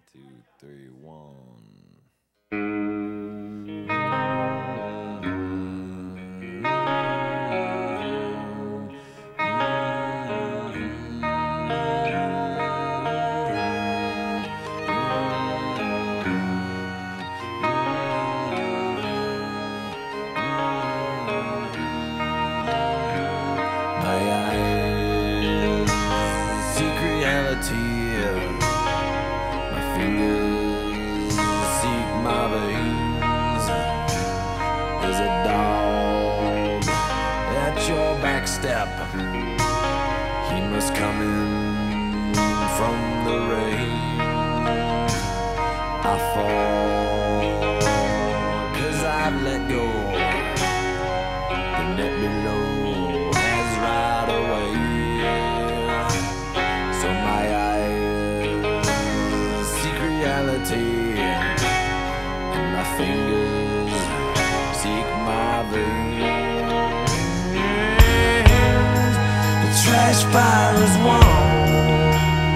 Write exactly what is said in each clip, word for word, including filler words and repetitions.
two, three, one. My eyes seek reality. My fingers seek my veins. There's a dog at your back step. He must come in from the rain. I fall 'cause I've let go. The net below has right away. So my eyes seek reality, and my fingers seek my veins. The trash fire is warm,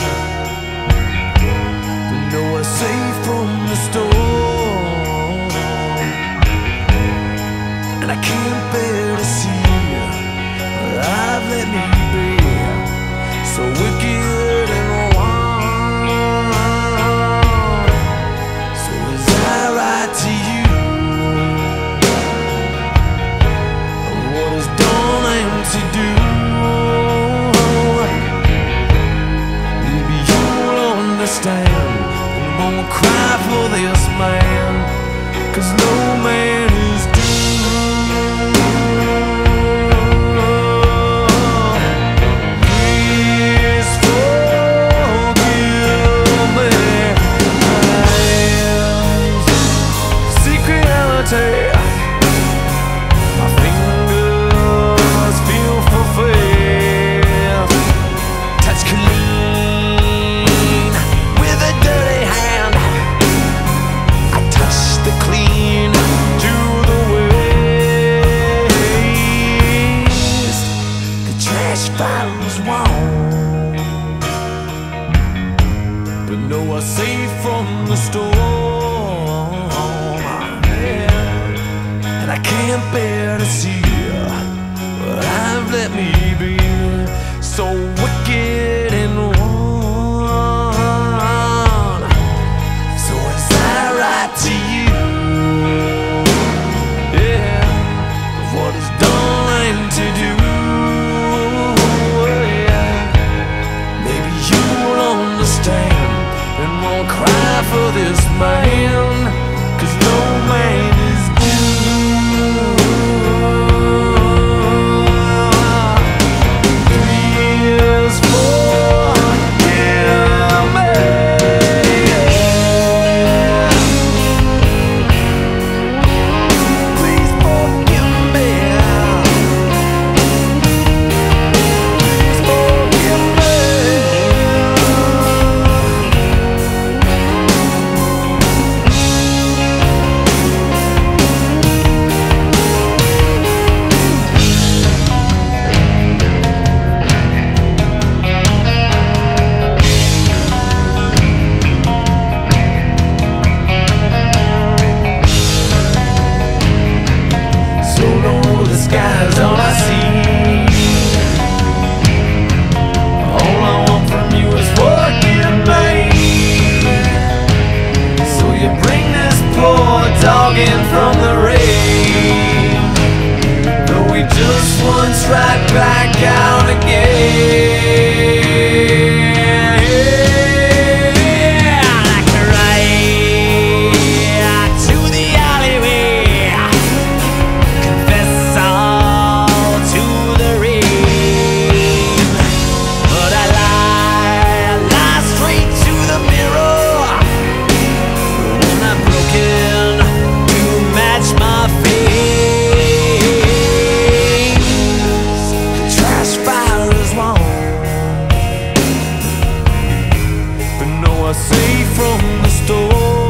but nowhere safe from the storm. And I can't bear to see I've let me be so wicked and wrong. So as I write to you what is done and to do, maybe you'll understand and won't cry for this man, 'cause no man is my fingers feel fulfilled. Touch clean with a dirty hand. I touch the clean to the waste. The trash fire is warm, but nowhere safe from the storm. And I can't bear to see what I've let me be, so wicked and wrong. So as I write to you, yeah, what is done and to do, yeah, maybe you'll understand and won't cry for this man, 'cause no man is all I see. All I want from you is forgive me. So you bring this poor dog in from the rain, though he just wants right back out again. Safe from the storm.